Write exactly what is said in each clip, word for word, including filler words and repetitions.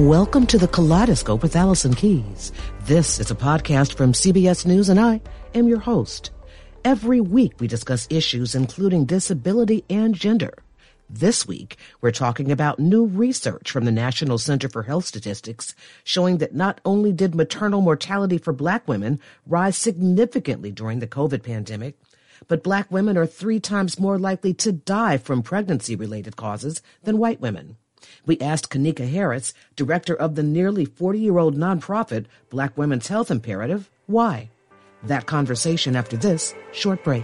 Welcome to the Kaleidoscope with Allison Keyes. This is a podcast from C B S News, and I am your host. Every week we discuss issues including disability and gender. This week, we're talking about new research from the National Center for Health Statistics showing that not only did maternal mortality for Black women rise significantly during the COVID pandemic, but Black women are three times more likely to die from pregnancy-related causes than white women. We asked Kanika Harris, director of the nearly forty-year-old nonprofit Black Women's Health Imperative, why. That conversation after this short break.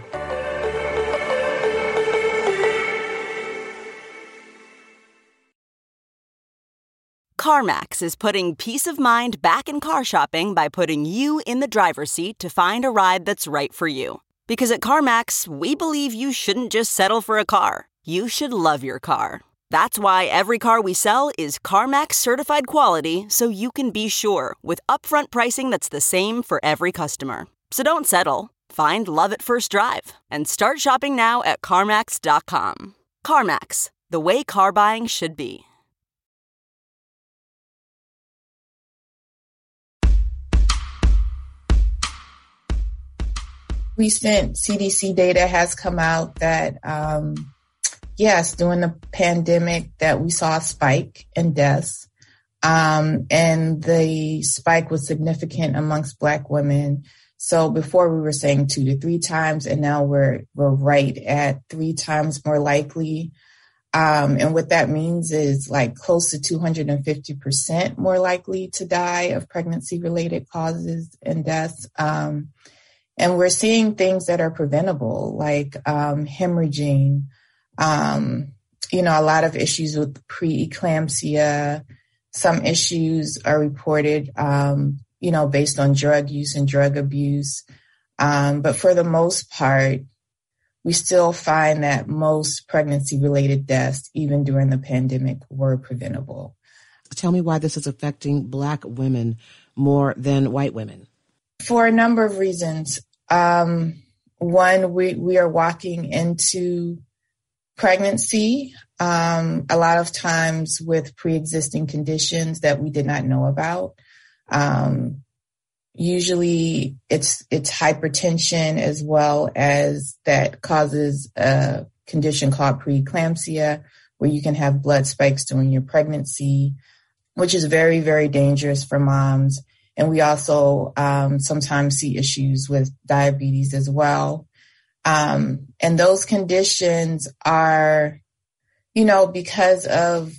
CarMax is putting peace of mind back in car shopping by putting you in the driver's seat to find a ride that's right for you. Because at CarMax, we believe you shouldn't just settle for a car. You should love your car. That's why every car we sell is CarMax certified quality, so you can be sure with upfront pricing that's the same for every customer. So don't settle. Find love at first drive and start shopping now at CarMax dot com. CarMax, the way car buying should be. Recent C D C data has come out that, um, yes, during the pandemic that we saw a spike in deaths, um, and the spike was significant amongst Black women. So before we were saying two to three times, and now we're we're right at three times more likely. Um, and what that means is like close to two hundred fifty percent more likely to die of pregnancy-related causes and deaths. Um, And we're seeing things that are preventable, like um, hemorrhaging, um, you know, a lot of issues with preeclampsia. Some issues are reported, um, you know, based on drug use and drug abuse. Um, but for the most part, we still find that most pregnancy-related deaths, even during the pandemic, were preventable. Tell me why this is affecting Black women more than white women. For a number of reasons. Um, one, we, we are walking into pregnancy, um, a lot of times with pre-existing conditions that we did not know about. Um, usually it's, it's hypertension as well as that causes a condition called preeclampsia, where you can have blood spikes during your pregnancy, which is very, very dangerous for moms. And we also um, sometimes see issues with diabetes as well. Um, and those conditions are, you know, because of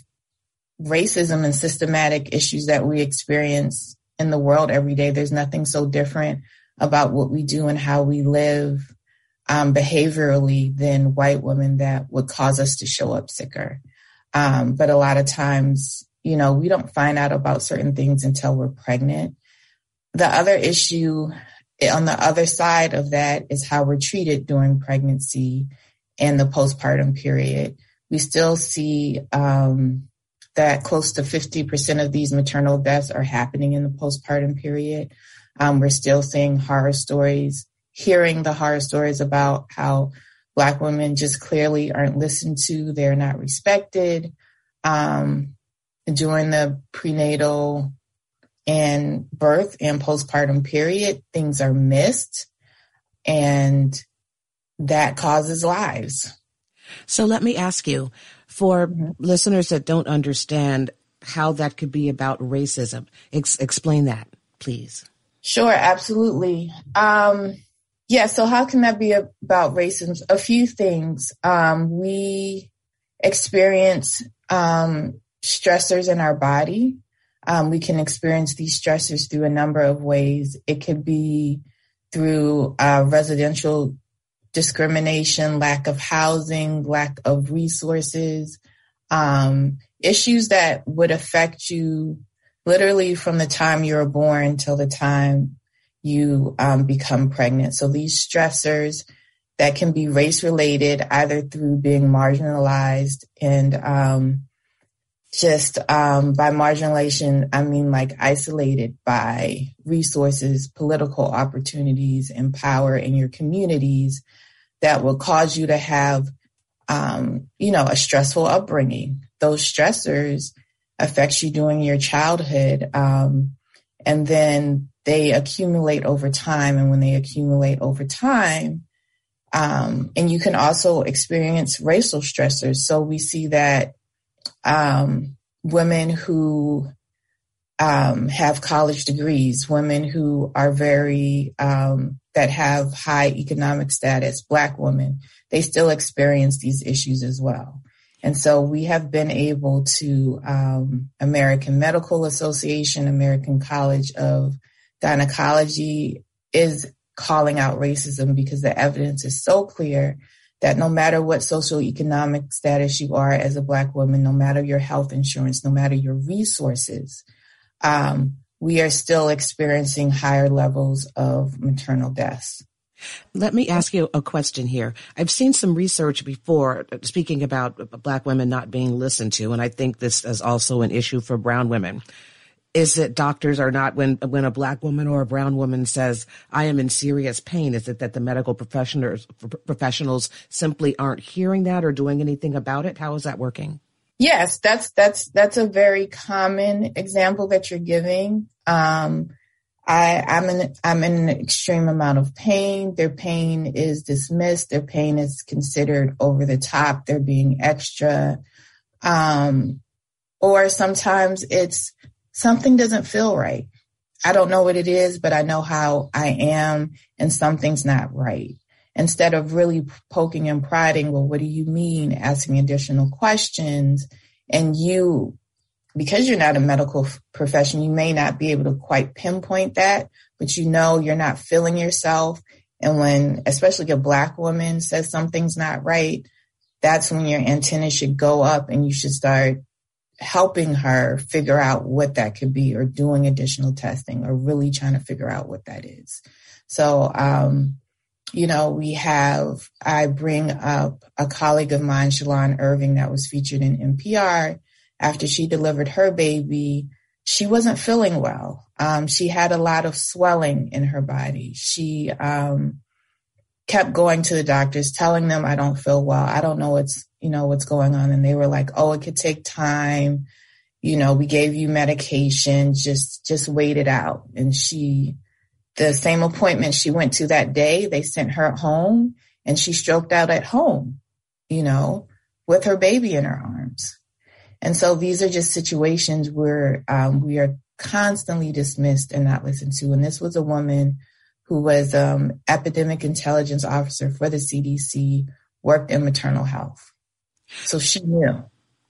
racism and systematic issues that we experience in the world every day. There's nothing so different about what we do and how we live um, behaviorally than white women that would cause us to show up sicker. Um, but a lot of times, you know, we don't find out about certain things until we're pregnant. The other issue on the other side of that is how we're treated during pregnancy and the postpartum period. We still see um, that close to fifty percent of these maternal deaths are happening in the postpartum period. Um, we're still seeing horror stories, hearing the horror stories about how Black women just clearly aren't listened to. They're not respected. Um, during the prenatal and birth and postpartum period, things are missed, and that causes lives. So let me ask you, for mm-hmm. listeners that don't understand how that could be about racism, ex- explain that, please. Sure, absolutely. Um, yeah, so how can that be about racism? A few things. Um, we experience um, stressors in our body. Um, we can experience these stressors through a number of ways. It could be through uh, residential discrimination, lack of housing, lack of resources, um, issues that would affect you literally from the time you were born till the time you um, become pregnant. So these stressors that can be race-related, either through being marginalized and um Just um, by marginalization, I mean like isolated by resources, political opportunities, and power in your communities that will cause you to have, um, you know, a stressful upbringing. Those stressors affects you during your childhood. Um, and then they accumulate over time. And when they accumulate over time, um, and you can also experience racial stressors. So we see that um, women who um, have college degrees, women who are very, um, that have high economic status, Black women, they still experience these issues as well. And so we have been able to, um, American Medical Association, American College of Gynecology is calling out racism because the evidence is so clear that no matter what socioeconomic status you are as a Black woman, no matter your health insurance, no matter your resources, um, we are still experiencing higher levels of maternal deaths. Let me ask you a question here. I've seen some research before speaking about Black women not being listened to, and I think this is also an issue for brown women. Is that doctors are not, when when a Black woman or a brown woman says, I am in serious pain, is it that the medical professionals professionals simply aren't hearing that or doing anything about it? How is that working? Yes, that's that's that's a very common example that you're giving. Um, I, I'm in I'm in an extreme amount of pain. Their pain is dismissed. Their pain is considered over the top. They're being extra. Um, or sometimes it's something doesn't feel right. I don't know what it is, but I know how I am and something's not right. Instead of really poking and prodding, well, what do you mean? Asking additional questions. And you, because you're not a medical profession, you may not be able to quite pinpoint that, but you know you're not feeling yourself. And when, especially a Black woman says something's not right, that's when your antennas should go up and you should start helping her figure out what that could be, or doing additional testing, or really trying to figure out what that is. So, um, you know, we have, I bring up a colleague of mine, Shalon Irving, that was featured in N P R. After she delivered her baby, she wasn't feeling well. Um, she had a lot of swelling in her body. She um, kept going to the doctors, telling them, I don't feel well. I don't know what's, you know, what's going on. And they were like, oh, it could take time. You know, we gave you medication, just, just wait it out. And she, the same appointment she went to that day, they sent her home and she stroked out at home, you know, with her baby in her arms. And so these are just situations where um, we are constantly dismissed and not listened to. And this was a woman who was um epidemic intelligence officer for the C D C, worked in maternal health. So she knew.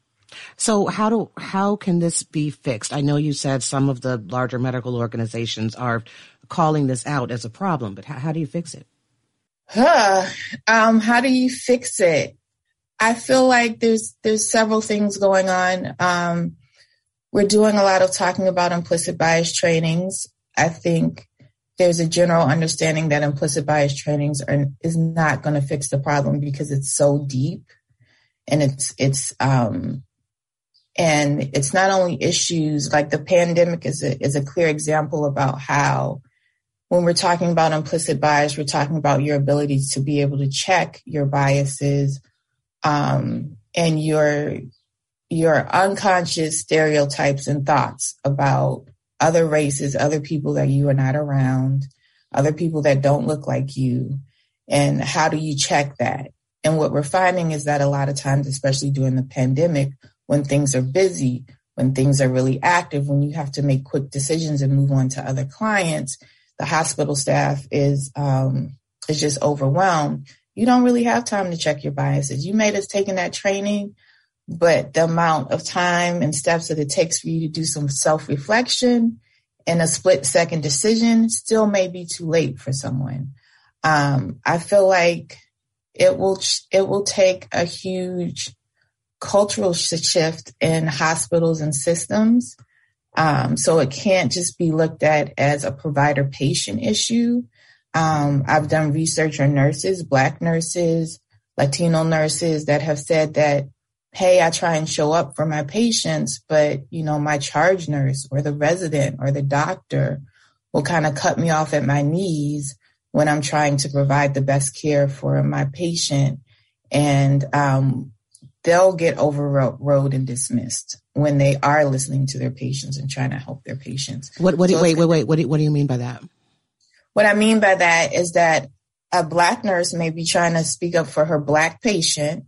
So how do how can this be fixed? I know you said some of the larger medical organizations are calling this out as a problem, but how, how do you fix it? Huh. Um, how do you fix it? I feel like there's there's several things going on. Um, we're doing a lot of talking about implicit bias trainings. I think there's a general understanding that implicit bias trainings are, is not going to fix the problem because it's so deep, and it's it's um, and it's not only issues like the pandemic is a, is a clear example about how when we're talking about implicit bias, we're talking about your ability to be able to check your biases. Um, and your, your unconscious stereotypes and thoughts about other races, other people that you are not around, other people that don't look like you, and how do you check that? And what we're finding is that a lot of times, especially during the pandemic, when things are busy, when things are really active, when you have to make quick decisions and move on to other clients, the hospital staff is, um, is just overwhelmed. You don't really have time to check your biases. You may have taken that training, but the amount of time and steps that it takes for you to do some self-reflection and a split-second decision still may be too late for someone. Um, I feel like it will it will take a huge cultural shift in hospitals and systems. Um, so it can't just be looked at as a provider-patient issue. Um, I've done research on nurses, Black nurses, Latino nurses that have said that, hey, I try and show up for my patients, but, you know, my charge nurse or the resident or the doctor will kind of cut me off at my knees when I'm trying to provide the best care for my patient. And um, they'll get overrode and dismissed when they are listening to their patients and trying to help their patients. What, what, so wait, wait, wait, what do, what do you mean by that? What I mean by that is that a Black nurse may be trying to speak up for her Black patient,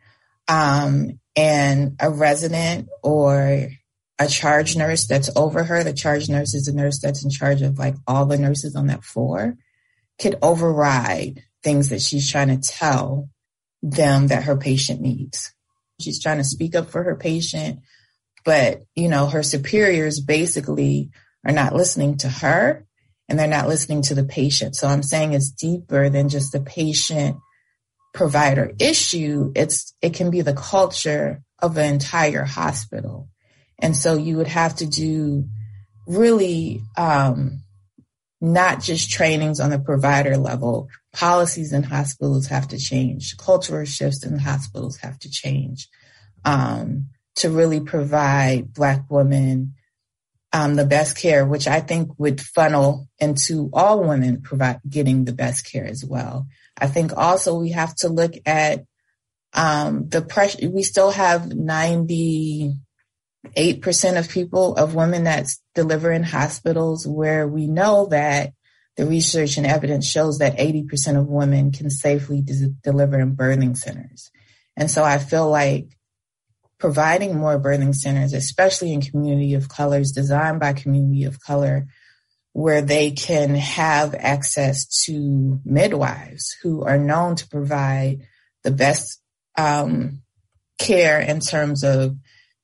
um, and a resident or a charge nurse that's over her, the charge nurse is a nurse that's in charge of like all the nurses on that floor, could override things that she's trying to tell them that her patient needs. She's trying to speak up for her patient, but, you know, her superiors basically are not listening to her and they're not listening to the patient. So I'm saying it's deeper than just the patient provider issue. It's, it can be the culture of an entire hospital. And so you would have to do really, um, not just trainings on the provider level. Policies in hospitals have to change. Cultural shifts in hospitals have to change, um, to really provide Black women um, the best care, which I think would funnel into all women provide getting the best care as well. I think also we have to look at um, the pressure. We still have ninety-eight percent of people, of women that deliver in hospitals, where we know that the research and evidence shows that eighty percent of women can safely de- deliver in birthing centers. And so I feel like providing more birthing centers, especially in community of colors, designed by community of color, where they can have access to midwives who are known to provide the best um, care in terms of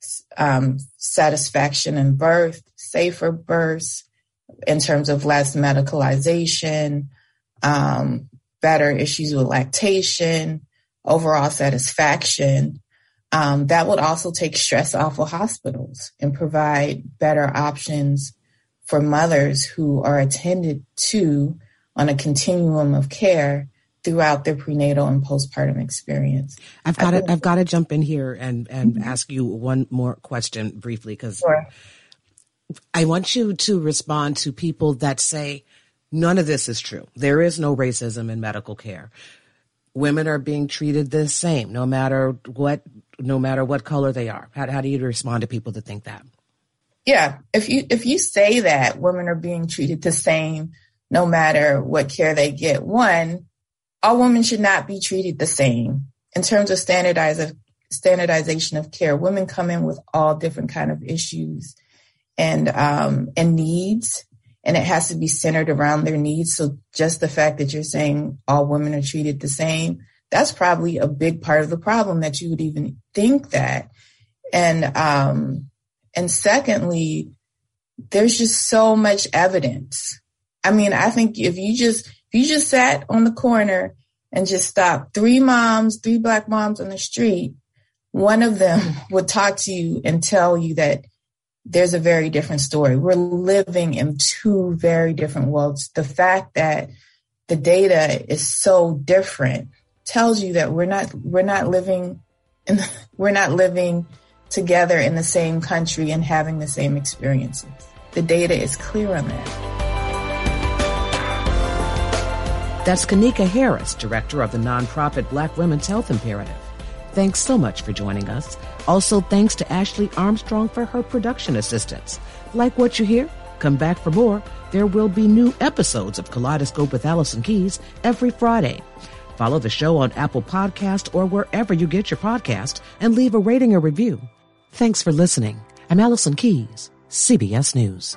um, satisfaction in birth, safer births, in terms of less medicalization, um, better issues with lactation, overall satisfaction. Um, that would also take stress off of hospitals and provide better options for mothers who are attended to on a continuum of care throughout their prenatal and postpartum experience. I've got to, I've got to jump in here and, and mm-hmm. ask you one more question briefly, because sure. I want you to respond to people that say none of this is true. There is no racism in medical care. Women are being treated the same, no matter what, no matter what color they are. How, how do you respond to people that think that? Yeah, if you if you say that women are being treated the same, no matter what care they get, one, all women should not be treated the same in terms of standardize, standardization of care. Women come in with all different kind of issues and um, and needs, and it has to be centered around their needs. So just the fact that you're saying all women are treated the same, that's probably a big part of the problem, that you would even think that. And um, and secondly, there's just so much evidence. I mean, I think if you just if you just sat on the corner and just stopped three moms, three Black moms on the street, one of them would talk to you and tell you that there's a very different story. We're living in two very different worlds. The fact that the data is so different tells you that we're not we're not living in the, we're not living together in the same country and having the same experiences. The data is clear on that. That's Kanika Harris, director of the nonprofit Black Women's Health Imperative. Thanks so much for joining us. Also, thanks to Ashley Armstrong for her production assistance. Like what you hear? Come back for more. There will be new episodes of Kaleidoscope with Allison Keyes every Friday. Follow the show on Apple Podcast or wherever you get your podcast, and leave a rating or review. Thanks for listening. I'm Allison Keyes, C B S News.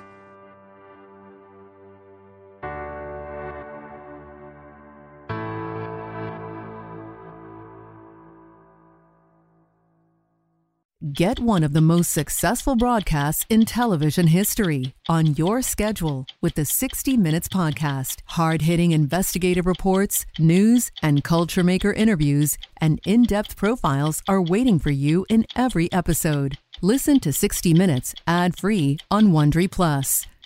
Get one of the most successful broadcasts in television history on your schedule with the sixty minutes Podcast. Hard-hitting investigative reports, news, and culture maker interviews, and in-depth profiles are waiting for you in every episode. Listen to sixty minutes ad-free on Wondery Plus.